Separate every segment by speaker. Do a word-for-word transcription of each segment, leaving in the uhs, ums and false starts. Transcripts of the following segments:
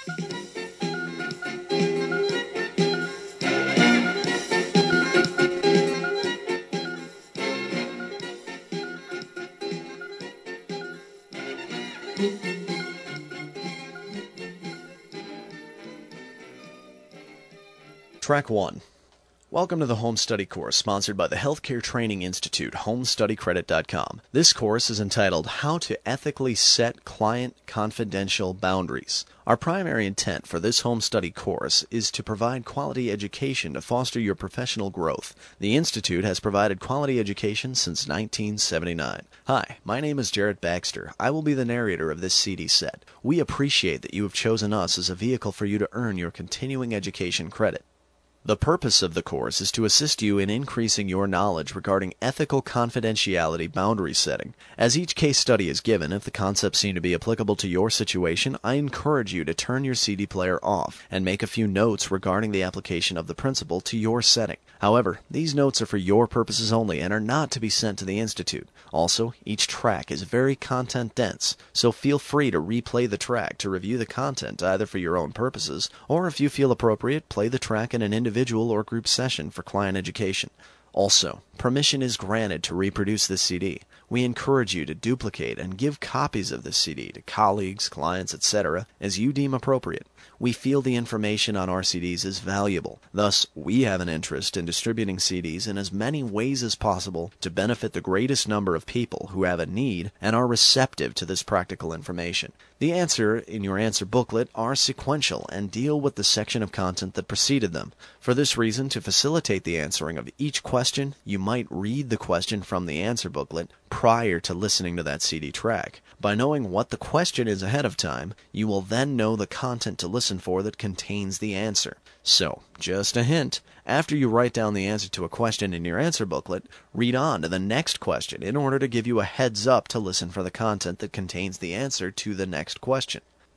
Speaker 1: Track one. Welcome to the Home Study course sponsored by the Healthcare Training Institute, home study credit dot com. This course is entitled How to Ethically Set Client Confidential Boundaries. Our primary intent for this home study course is to provide quality education to foster your professional growth. The Institute has provided quality education since nineteen seventy-nine. Hi, my name is Jarrett Baxter. I will be the narrator of this C D set. We appreciate that you have chosen us as a vehicle for you to earn your continuing education credit. The purpose of the course is to assist you in increasing your knowledge regarding ethical confidentiality boundary setting. As each case study is given, if the concepts seem to be applicable to your situation, I encourage you to turn your C D player off and make a few notes regarding the application of the principle to your setting. However, these notes are for your purposes only and are not to be sent to the Institute. Also, each track is very content-dense, so feel free to replay the track to review the content either for your own purposes, or if you feel appropriate, play the track in an individual or group session for client education. Also, permission is granted to reproduce this C D. We encourage you to duplicate and give copies of this C D to colleagues, clients, et cetera as you deem appropriate. We feel the information on our C Ds is valuable. Thus, we have an interest in distributing C Ds in as many ways as possible to benefit the greatest number of people who have a need and are receptive to this practical information. The answer in your answer booklet are sequential and deal with the section of content that preceded them. For this reason, to facilitate the answering of each question, you might read the question from the answer booklet prior to listening to that C D track. By knowing what the question is ahead of time, you will then know the content to listen for that contains the answer. So, just a hint, after you write down the answer to a question in your answer booklet, read on to the next question in order to give you a heads up to listen for the content that contains the answer to the next question.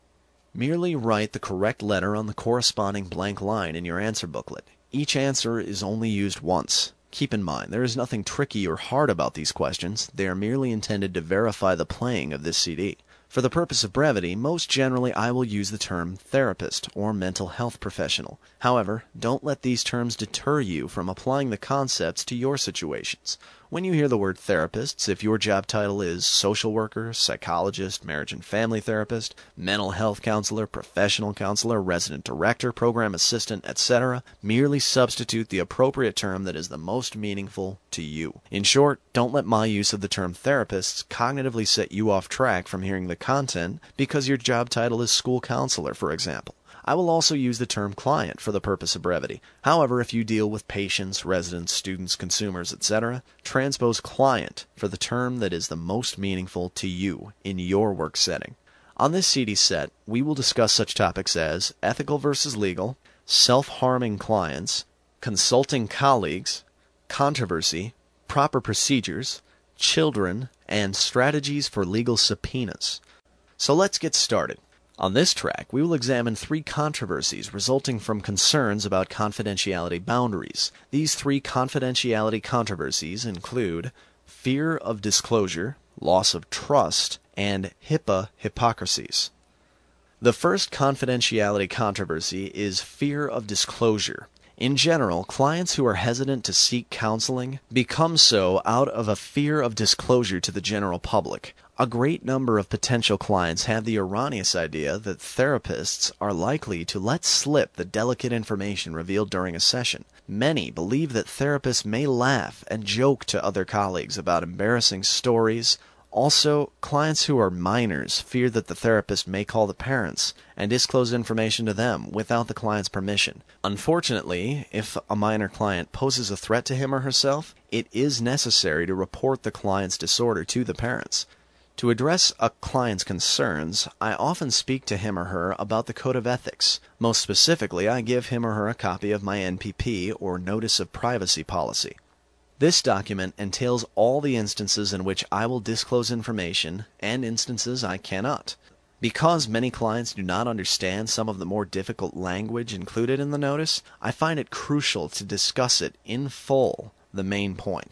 Speaker 1: Merely write the correct letter on the corresponding blank line in your answer booklet. Each answer is only used once. Keep in mind, there is nothing tricky or hard about these questions. They are merely intended to verify the playing of this C D. For the purpose of brevity, most generally I will use the term therapist or mental health professional. However, don't let these terms deter you from applying the concepts to your situations. When you hear the word therapists, if your job title is social worker, psychologist, marriage and family therapist, mental health counselor, professional counselor, resident director, program assistant, et cetera, merely substitute the appropriate term that is the most meaningful to you. In short, don't let my use of the term therapists cognitively set you off track from hearing the content because your job title is school counselor, for example. I will also use the term client for the purpose of brevity. However, if you deal with patients, residents, students, consumers, et cetera, transpose client for the term that is the most meaningful to you in your work setting. On this C D set, we will discuss such topics as ethical versus legal, self-harming clients, consulting colleagues, controversy, proper procedures, children, and strategies for legal subpoenas. So let's get started. On this track, we will examine three controversies resulting from concerns about confidentiality boundaries. These three confidentiality controversies include fear of disclosure, loss of trust, and HIPAA hypocrisies. The first confidentiality controversy is fear of disclosure. In general, clients who are hesitant to seek counseling become so out of a fear of disclosure to the general public. A great number of potential clients have the erroneous idea that therapists are likely to let slip the delicate information revealed during a session. Many believe that therapists may laugh and joke to other colleagues about embarrassing stories. Also, clients who are minors fear that the therapist may call the parents and disclose information to them without the client's permission. Unfortunately, if a minor client poses a threat to him or herself, it is necessary to report the client's disorder to the parents. To address a client's concerns, I often speak to him or her about the Code of Ethics. Most specifically, I give him or her a copy of my N P P, or Notice of Privacy Policy. This document entails all the instances in which I will disclose information and instances I cannot. Because many clients do not understand some of the more difficult language included in the notice, I find it crucial to discuss it in full, the main points.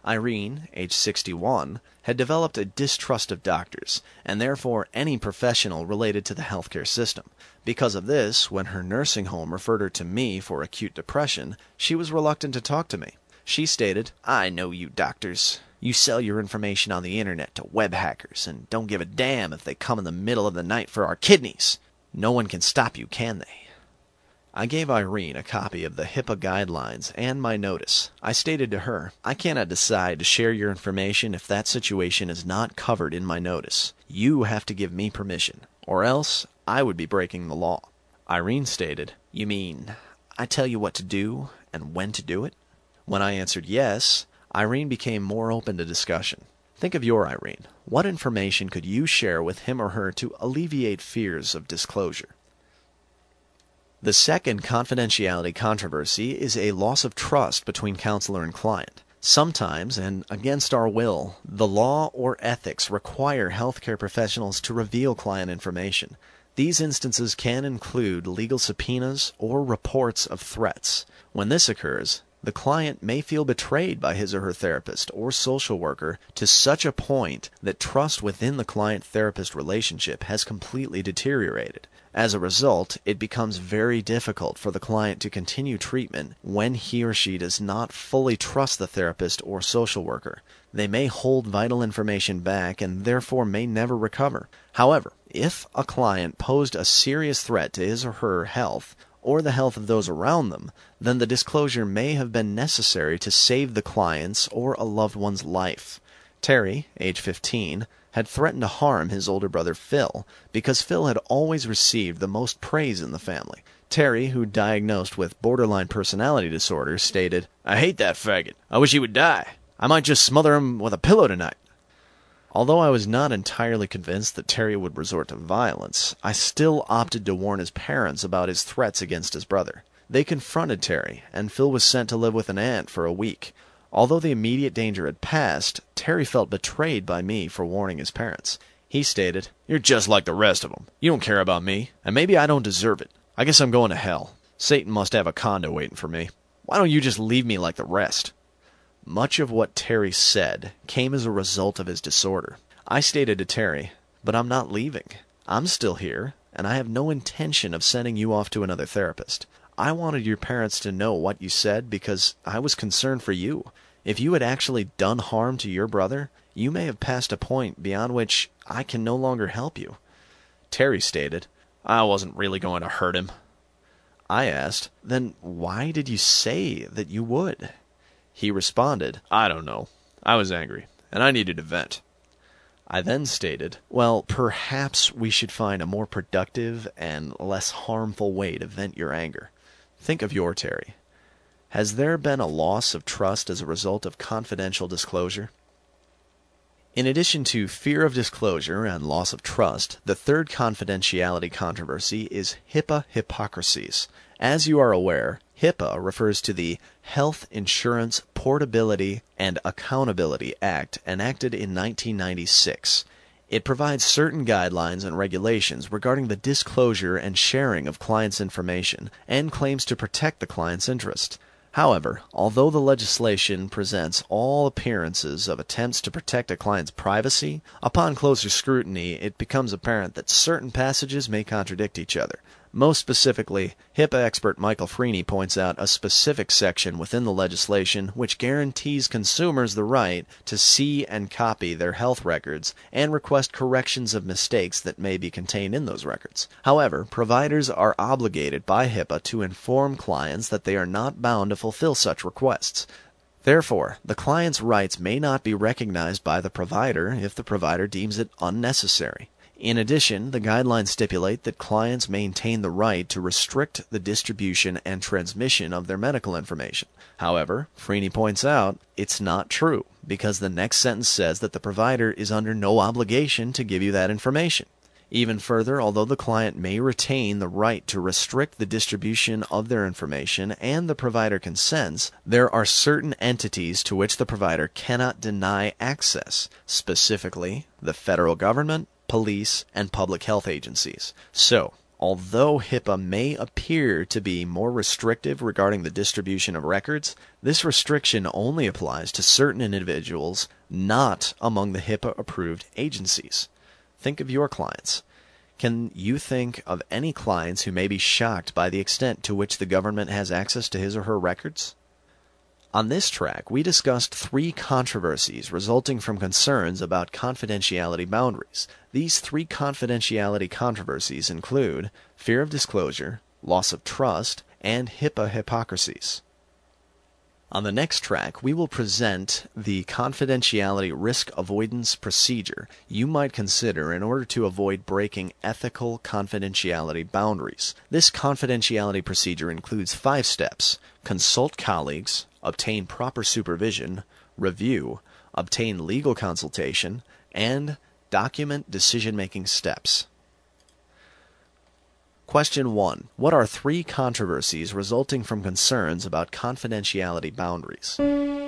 Speaker 1: Irene, age sixty-one, had developed a distrust of doctors, and therefore any professional related to the healthcare system. Because of this, when her nursing home referred her to me for acute depression, she was reluctant to talk to me. She stated, "I know you doctors. You sell your information on the internet to web hackers and don't give a damn if they come in the middle of the night for our kidneys. No one can stop you, can they?" I gave Irene a copy of the HIPAA guidelines and my notice. I stated to her, "I cannot decide to share your information if that situation is not covered in my notice. You have to give me permission, or else I would be breaking the law." Irene stated, "You mean I tell you what to do and when to do it?" When I answered yes, Irene became more open to discussion. Think of your Irene. What information could you share with him or her to alleviate fears of disclosure? The second confidentiality controversy is a loss of trust between counselor and client. Sometimes, and against our will, the law or ethics require healthcare professionals to reveal client information. These instances can include legal subpoenas or reports of threats. When this occurs, the client may feel betrayed by his or her therapist or social worker to such a point that trust within the client-therapist relationship has completely deteriorated. As a result, it becomes very difficult for the client to continue treatment when he or she does not fully trust the therapist or social worker. They may hold vital information back and therefore may never recover. However, if a client posed a serious threat to his or her health, or the health of those around them, then the disclosure may have been necessary to save the client's or a loved one's life. Terry, age fifteen, had threatened to harm his older brother Phil because Phil had always received the most praise in the family. Terry, who diagnosed with borderline personality disorder, stated, "I hate that faggot. I wish he would die. I might just smother him with a pillow tonight." Although I was not entirely convinced that Terry would resort to violence, I still opted to warn his parents about his threats against his brother. They confronted Terry, and Phil was sent to live with an aunt for a week. Although the immediate danger had passed, Terry felt betrayed by me for warning his parents. He stated, "You're just like the rest of them. You don't care about me, and maybe I don't deserve it. I guess I'm going to hell. Satan must have a condo waiting for me. Why don't you just leave me like the rest?" Much of what Terry said came as a result of his disorder. I stated to Terry, "But I'm not leaving. I'm still here, and I have no intention of sending you off to another therapist. I wanted your parents to know what you said because I was concerned for you. If you had actually done harm to your brother, you may have passed a point beyond which I can no longer help you." Terry stated, "I wasn't really going to hurt him." I asked, "Then why did you say that you would?" He responded, "I don't know. I was angry, and I needed to vent." I then stated, "Well, perhaps we should find a more productive and less harmful way to vent your anger. Think of your Terry. Has there been a loss of trust as a result of confidential disclosure?" In addition to fear of disclosure and loss of trust, the third confidentiality controversy is HIPAA hypocrisies. As you are aware, HIPAA refers to the Health Insurance Portability and Accountability Act, enacted in nineteen ninety-six. It provides certain guidelines and regulations regarding the disclosure and sharing of clients' information and claims to protect the client's interest. However, although the legislation presents all appearances of attempts to protect a client's privacy, upon closer scrutiny it becomes apparent that certain passages may contradict each other. Most specifically, HIPAA expert Michael Freeney points out a specific section within the legislation which guarantees consumers the right to see and copy their health records and request corrections of mistakes that may be contained in those records. However, providers are obligated by HIPAA to inform clients that they are not bound to fulfill such requests. Therefore, the client's rights may not be recognized by the provider if the provider deems it unnecessary. In addition, the guidelines stipulate that clients maintain the right to restrict the distribution and transmission of their medical information. However, Freeney points out it's not true, because the next sentence says that the provider is under no obligation to give you that information. Even further, although the client may retain the right to restrict the distribution of their information and the provider consents, there are certain entities to which the provider cannot deny access, specifically the federal government, police, and public health agencies. So, Although HIPAA may appear to be more restrictive regarding the distribution of records, this restriction only applies to certain individuals not among the HIPAA-approved agencies. Think of your clients. Can you think of any clients who may be shocked by the extent to which the government has access to his or her records? On this track, we discussed three controversies resulting from concerns about confidentiality boundaries. These three confidentiality controversies include fear of disclosure, loss of trust, and HIPAA hypocrisies. On the next track, we will present the confidentiality risk avoidance procedure you might consider in order to avoid breaking ethical confidentiality boundaries. This confidentiality procedure includes five steps: consult colleagues, obtain proper supervision, review, obtain legal consultation, and document decision-making steps. Question one. What are three controversies resulting from concerns about confidentiality boundaries?